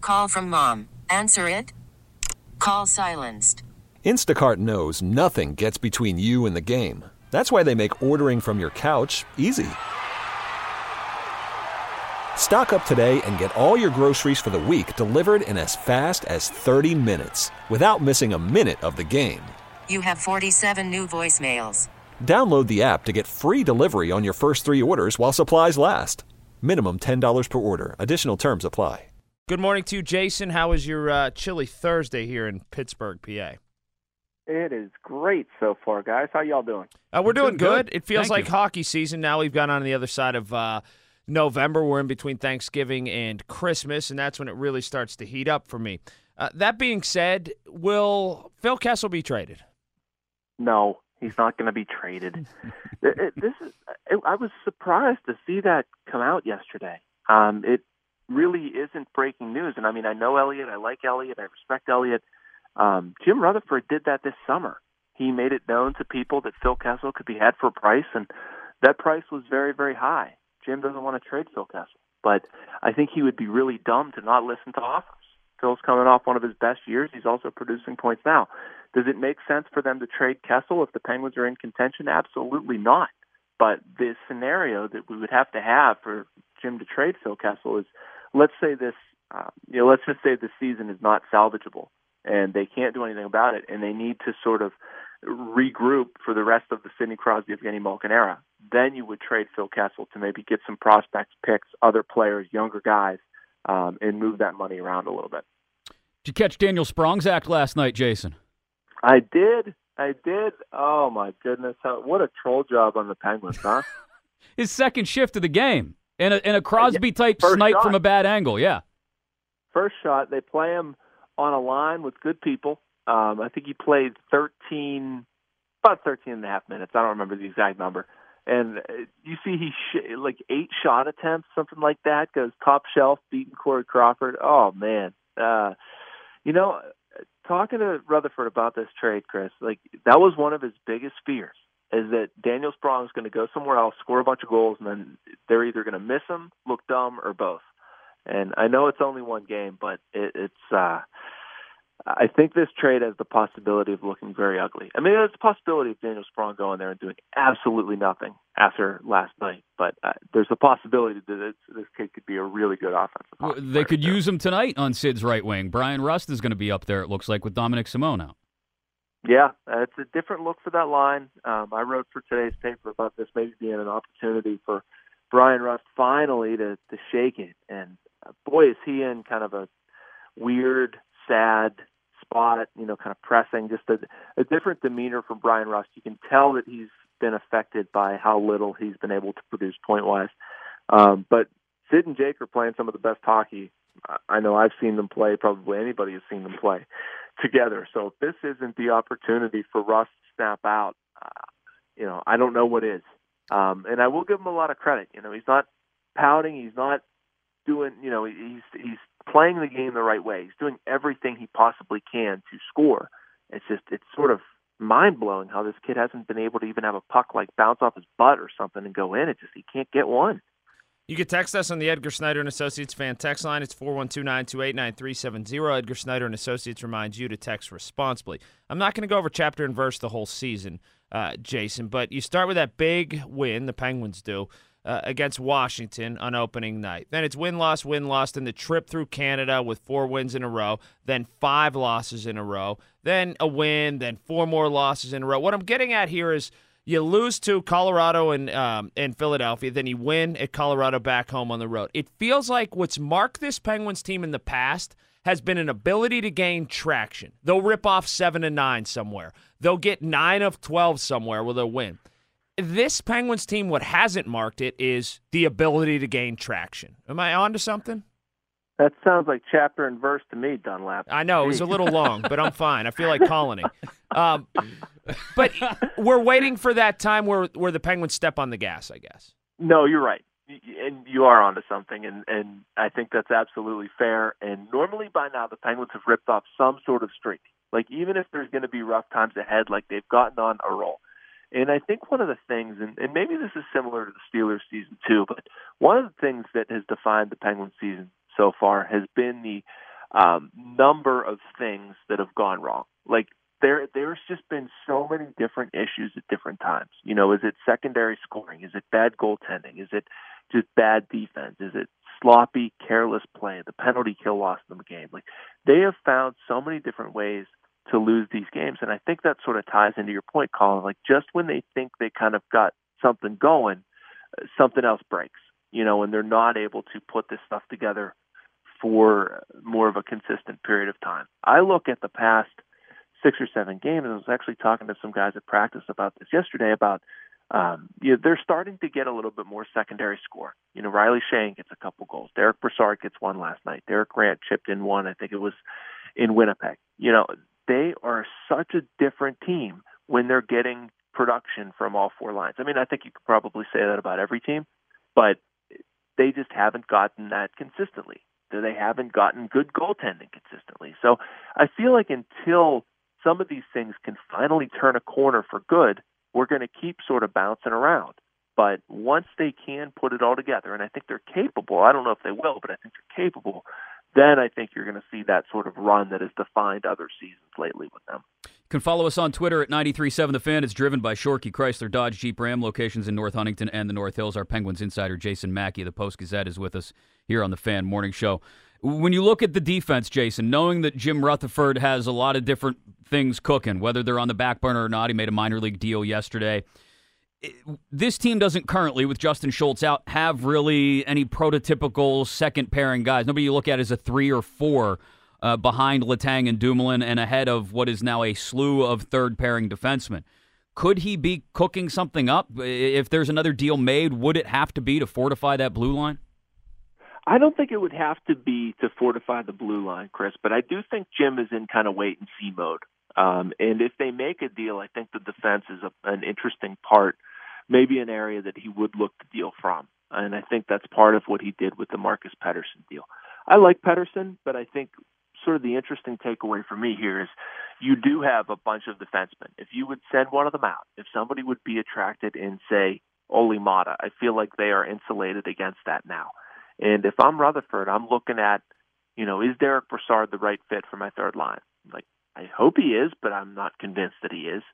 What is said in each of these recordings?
Call from mom. Answer it. Call silenced. Instacart knows nothing gets between you and the game. That's why they make ordering from your couch easy. Stock up today and get all your groceries for the week delivered in as fast as 30 minutes without missing a minute of the game. You have 47 new voicemails. Download the app to get free delivery on your first 3 orders while supplies last. Minimum $10 per order. Additional terms apply. Good morning to you, Jason. How was your chilly Thursday here in Pittsburgh, PA? It is great so far, guys. How y'all doing? We're doing good. It feels Thank like hockey season now. We've gone on the other side of November. We're in between Thanksgiving and Christmas, and that's when it really starts to heat up for me. That being said, will Phil Kessel be traded? No, he's not going to be traded. I was surprised to see that come out yesterday. It really isn't breaking news. And, I know Elliott. I like Elliott. I respect Elliott. Jim Rutherford did that this summer. He made it known to people that Phil Kessel could be had for a price, and that price was very, very high. Jim doesn't want to trade Phil Kessel, but I think he would be really dumb to not listen to offers. Phil's coming off one of his best years. He's also producing points now. Does it make sense for them to trade Kessel if the Penguins are in contention? Absolutely not. But the scenario that we would have to have for Jim to trade Phil Kessel is, let's just say this season is not salvageable and they can't do anything about it, and they need to sort of regroup for the rest of the Sidney Crosby, Evgeny Malkin era. Then you would trade Phil Kessel to maybe get some prospects, picks, other players, younger guys, and move that money around a little bit. Did you catch Daniel Sprong's act last night, Jason? I did. Oh, my goodness. What a troll job on the Penguins, huh? His second shift of the game. And a Crosby-type snipe shot from a bad angle, yeah. First shot, they play him on a line with good people. I think he played about 13 and a half minutes. I don't remember the exact number. And you see like 8 shot attempts, something like that, goes top shelf, beating Corey Crawford. Oh, man. Talking to Rutherford about this trade, Chris, like that was one of his biggest fears, is that Daniel Sprong is going to go somewhere else, score a bunch of goals, and then they're either going to miss him, look dumb, or both. And I know it's only one game, but I think this trade has the possibility of looking very ugly. There's a possibility of Daniel Sprong going there and doing absolutely nothing after last night, but there's a possibility that this kid could be a really good offensive player. They could use him tonight on Sid's right wing. Brian Rust is going to be up there, it looks like, with Dominic Simone out. Yeah, it's a different look for that line. I wrote for today's paper about this maybe being an opportunity for Brian Rust finally to shake it. And boy, is he in kind of a weird, sad spot, kind of pressing, just a different demeanor from Brian Rust. You can tell that he's been affected by how little he's been able to produce point-wise. But Sid and Jake are playing some of the best hockey I know I've seen them play, probably anybody has seen them play together. So if this isn't the opportunity for Rust to snap out, I don't know what is. And I will give him a lot of credit. He's not pouting. He's not doing, he's playing the game the right way. He's doing everything he possibly can to score. It's sort of mind-blowing how this kid hasn't been able to even have a puck bounce off his butt or something and go in. He can't get one. You can text us on the Edgar Snyder & Associates fan text line. It's 412-928-9370. Edgar Snyder & Associates reminds you to text responsibly. I'm not going to go over chapter and verse the whole season, Jason, but you start with that big win, the Penguins do, against Washington on opening night. Then it's win-loss, then the trip through Canada with 4 wins in a row, then 5 losses in a row, then a win, then 4 more losses in a row. What I'm getting at here is you lose to Colorado and Philadelphia, then you win at Colorado back home on the road. It feels like what's marked this Penguins team in the past has been an ability to gain traction. They'll rip off 7-9 somewhere. They'll get 9 of 12 somewhere where they'll win. This Penguins team, what hasn't marked it is the ability to gain traction. Am I on to something? That sounds like chapter and verse to me, Dunlap. I know, it was a little long, but I'm fine. I feel like calling it. But we're waiting for that time where the Penguins step on the gas, I guess. No, you're right. And you are onto something, and I think that's absolutely fair. And normally by now the Penguins have ripped off some sort of streak. Even if there's going to be rough times ahead, they've gotten on a roll. And I think one of the things, and maybe this is similar to the Steelers season too, but one of the things that has defined the Penguins season so far has been the number of things that have gone wrong. Like there's just been so many different issues at different times. You know, is it secondary scoring? Is it bad goaltending? Is it just bad defense? Is it sloppy, careless play? The penalty kill lost them the game. Like they have found so many different ways to lose these games, and I think that sort of ties into your point, Colin. Like just when they think they kind of got something going, something else breaks. You know, and they're not able to put this stuff together for more of a consistent period of time. I look at the past 6 or 7 games, and I was actually talking to some guys at practice about this yesterday about, they're starting to get a little bit more secondary score. You know, Riley Shane gets a couple goals. Derek Brassard gets one last night. Derek Grant chipped in one. I think it was in Winnipeg. You know, they are such a different team when they're getting production from all 4 lines. I mean, I think you could probably say that about every team, but they just haven't gotten that consistently. They haven't gotten good goaltending consistently. So I feel like until some of these things can finally turn a corner for good, we're going to keep sort of bouncing around. But once they can put it all together, and I think they're capable, I don't know if they will, but I think they're capable, then I think you're going to see that sort of run that has defined other seasons lately with them. You can follow us on Twitter at 93.7 The Fan. It's driven by Shorkey Chrysler Dodge Jeep Ram, locations in North Huntington and the North Hills. Our Penguins insider Jason Mackey of the Post-Gazette is with us here on the Fan Morning Show. When you look at the defense, Jason, knowing that Jim Rutherford has a lot of different things cooking, whether they're on the back burner or not, he made a minor league deal yesterday. This team doesn't currently, with Justin Schultz out, have really any prototypical second pairing guys. Nobody you look at as a 3 or 4 behind Letang and Dumoulin and ahead of what is now a slew of third pairing defensemen. Could he be cooking something up? If there's another deal made, would it have to be to fortify that blue line? I don't think it would have to be to fortify the blue line, Chris, but I do think Jim is in kind of wait-and-see mode. And if they make a deal, I think the defense is an interesting part, maybe an area that he would look to deal from. And I think that's part of what he did with the Marcus Pettersson deal. I like Pettersson, but I think sort of the interesting takeaway for me here is you do have a bunch of defensemen. If you would send one of them out, if somebody would be attracted in, say, Olli Maatta, I feel like they are insulated against that now. And if I'm Rutherford, I'm looking at, you know, is Derek Brassard the right fit for my third line? Like, I hope he is, but I'm not convinced that he is.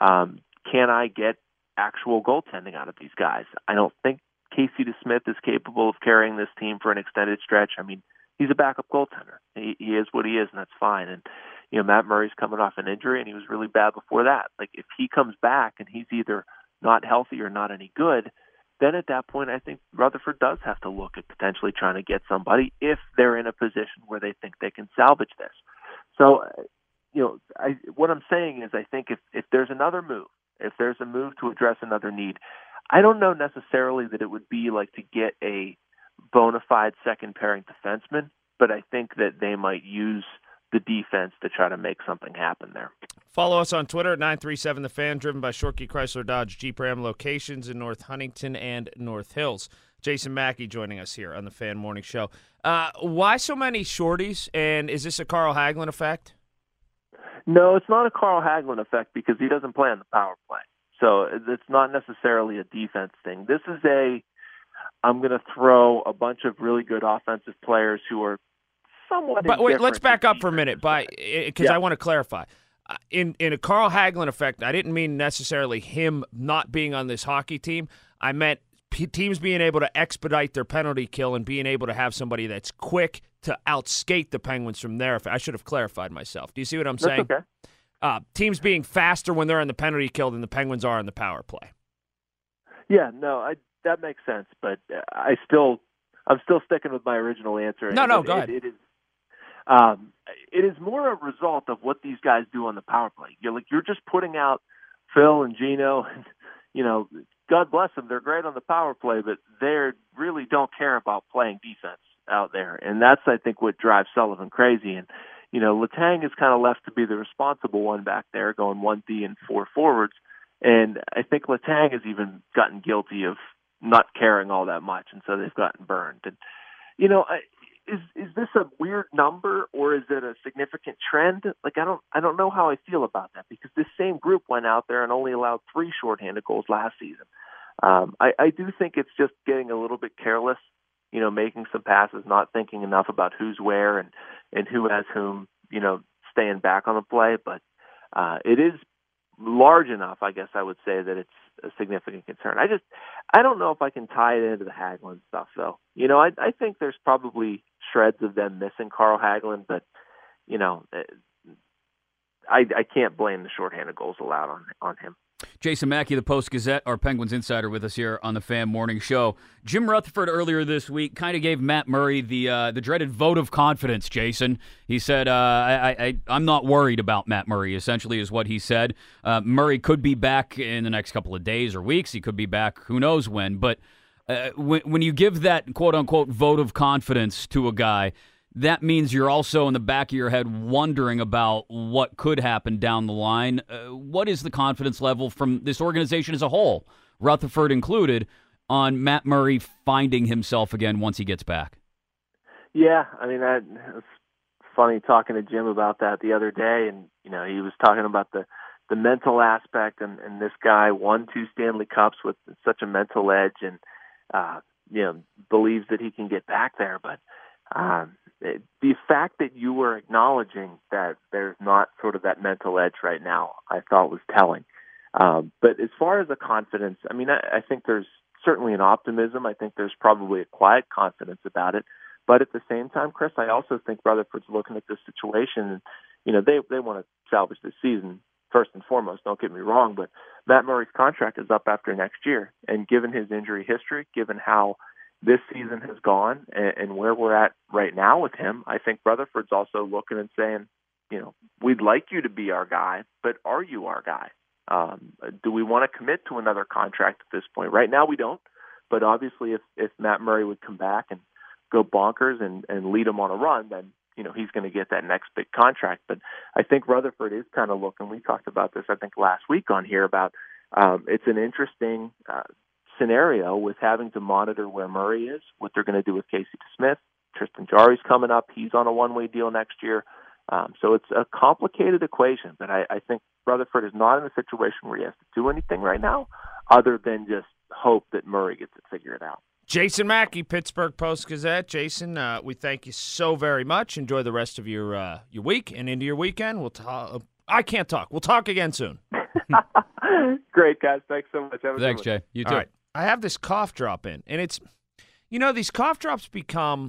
Can I get actual goaltending out of these guys? I don't think Casey DeSmith is capable of carrying this team for an extended stretch. I mean, he's a backup goaltender. He is what he is, and that's fine. And, you know, Matt Murray's coming off an injury, and he was really bad before that. Like, if he comes back and he's either not healthy or not any good, then at that point, I think Rutherford does have to look at potentially trying to get somebody if they're in a position where they think they can salvage this. So, you know, what I'm saying is I think if there's another move, if there's a move to address another need, I don't know necessarily that it would be like to get a bona fide second pairing defenseman, but I think that they might use the defense to try to make something happen there. Follow us on Twitter at 937 The Fan, driven by Shorkey Chrysler Dodge Jeep Ram, locations in North Huntington and North Hills. Jason Mackey joining us here on the Fan Morning Show. Why so many shorties, and is this a Carl Hagelin effect? No, it's not a Carl Hagelin effect because he doesn't play on the power play. So it's not necessarily a defense thing. This is I'm going to throw a bunch of really good offensive players who are somewhat But wait, let's back up for a defense. minute, because I want to clarify. In a Carl Hagelin effect, I didn't mean necessarily him not being on this hockey team. I meant teams being able to expedite their penalty kill and being able to have somebody that's quick to outskate the Penguins from there. I should have clarified myself. Do you see what I'm saying? That's okay. Teams being faster when they're on the penalty kill than the Penguins are on the power play. Yeah, no, that makes sense, but I'm still sticking with my original answer. No, go ahead. It is more a result of what these guys do on the power play. You're just putting out Phil and Gino, and you know, God bless them, they're great on the power play, but they really don't care about playing defense out there, and that's I think what drives Sullivan crazy. And you know, Letang is kind of left to be the responsible one back there, going 1D and 4 forwards, and I think Letang has even gotten guilty of not caring all that much, and so they've gotten burned. And you know, is this a weird number or is it a significant trend? Like I don't know how I feel about that because this same group went out there and only allowed 3 shorthanded goals last season. I do think it's just getting a little bit careless making some passes, not thinking enough about who's where and who has whom, staying back on the play. But it is large enough, I guess I would say, that it's a significant concern. I don't know if I can tie it into the Hagelin stuff, though. I think there's probably shreds of them missing Carl Hagelin, but, I can't blame the shorthanded goals allowed on him. Jason Mackey, the Post-Gazette, our Penguins insider, with us here on the Fan Morning Show. Jim Rutherford earlier this week kind of gave Matt Murray the dreaded vote of confidence, Jason. He said, I'm not worried about Matt Murray, essentially is what he said. Murray could be back in the next couple of days or weeks. He could be back who knows when. But when you give that quote-unquote vote of confidence to a guy, that means you're also in the back of your head wondering about what could happen down the line. What is the confidence level from this organization as a whole, Rutherford included, on Matt Murray finding himself again once he gets back? Yeah, it's funny talking to Jim about that the other day, and he was talking about the mental aspect, and this guy won 2 Stanley Cups with such a mental edge, and believes that he can get back there, but the fact that you were acknowledging that there's not sort of that mental edge right now, I thought was telling. But as far as the confidence, I think there's certainly an optimism. I think there's probably a quiet confidence about it. But at the same time, Chris, I also think Rutherford's looking at this situation. They want to salvage this season first and foremost. Don't get me wrong, but Matt Murray's contract is up after next year, and given his injury history, given how this season has gone and where we're at right now with him, I think Rutherford's also looking and saying, we'd like you to be our guy, but are you our guy? Do we want to commit to another contract at this point? Right now we don't, but obviously if Matt Murray would come back and go bonkers and lead him on a run, then, he's going to get that next big contract. But I think Rutherford is kind of looking, we talked about this, I think, last week on here about it's an interesting scenario with having to monitor where Murray is, what they're going to do with Casey DeSmith. Tristan Jarry's coming up. He's on a one-way deal next year. So it's a complicated equation, but I think Rutherford is not in a situation where he has to do anything right now other than just hope that Murray gets it figured out. Jason Mackey, Pittsburgh Post-Gazette. Jason, we thank you so very much. Enjoy the rest of your week and into your weekend. We'll talk. I can't talk. We'll talk again soon. Great, guys. Thanks so much. Thanks, Jay. You too. All right. I have this cough drop in, and it's, these cough drops become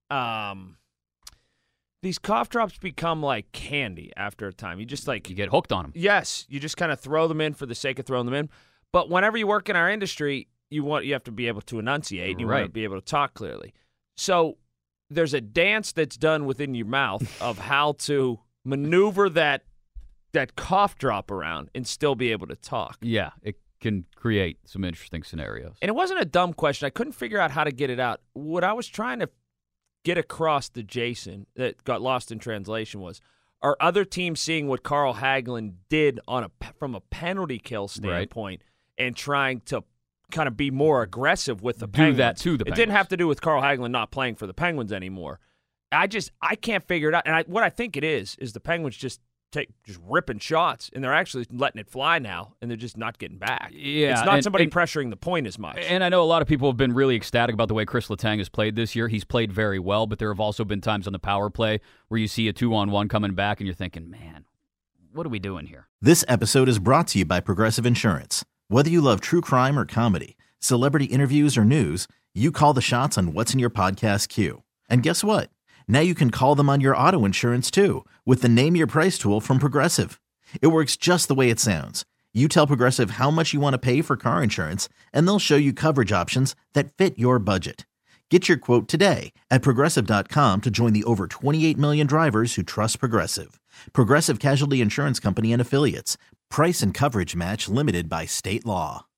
like candy after a time. You just you get hooked on them. Yes, you just kind of throw them in for the sake of throwing them in. But whenever you work in our industry, you have to be able to enunciate. And you want to be able to talk clearly. So there's a dance that's done within your mouth of how to maneuver that cough drop around and still be able to talk. Yeah, it can create some interesting scenarios. And it wasn't a dumb question. I couldn't figure out how to get it out. What I was trying to get across to Jason that got lost in translation was, are other teams seeing what Carl Hagelin did from a penalty kill standpoint and trying to kind of be more aggressive with the Penguins? Do that to the Penguins. It didn't have to do with Carl Hagelin not playing for the Penguins anymore. I can't figure it out. And what I think it is the Penguins just ripping shots, and they're actually letting it fly now, and they're just not getting back. Yeah, it's not somebody pressuring the point as much. And I know a lot of people have been really ecstatic about the way Chris Letang has played this year. He's played very well, but there have also been times on the power play where you see a 2-on-1 coming back, and you're thinking, man, what are we doing here? This episode is brought to you by Progressive Insurance. Whether you love true crime or comedy, celebrity interviews or news, you call the shots on what's in your podcast queue. And guess what? Now you can call them on your auto insurance, too, with the Name Your Price tool from Progressive. It works just the way it sounds. You tell Progressive how much you want to pay for car insurance, and they'll show you coverage options that fit your budget. Get your quote today at Progressive.com to join the over 28 million drivers who trust Progressive. Progressive Casualty Insurance Company and Affiliates. Price and coverage match limited by state law.